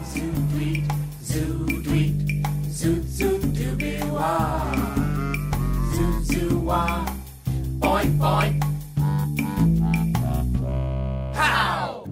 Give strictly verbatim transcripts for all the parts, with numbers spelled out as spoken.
Zoot tweet, zoot tweet, zoot zoot dooby wah. Zoot zoot wah, boing boing. Pow!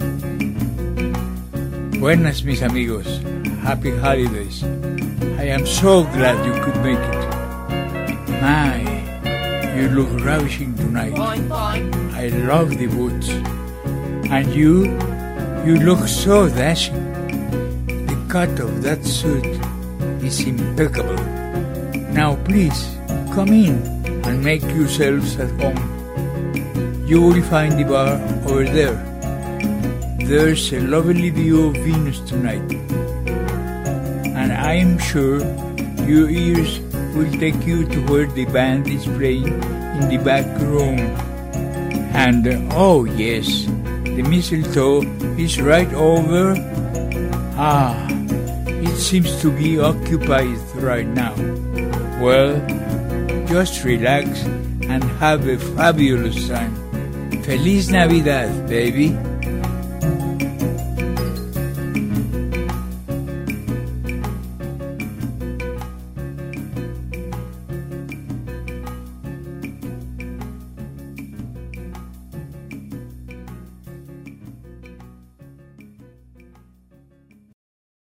Buenas, mis amigos. Happy holidays. I am so glad you could make it. My, you look ravishing tonight. Boing boing. I love the boots. And you, you look so dashing. The cut of that suit is impeccable. Now please, come in and make yourselves at home. You will find the bar over there. There's a lovely view of Venus tonight. And I'm sure your ears will take you to where the band is playing in the back room. And, uh, oh yes, the mistletoe is right over. Ah, it seems to be occupied right now. Well, just relax and have a fabulous time. Feliz Navidad, baby.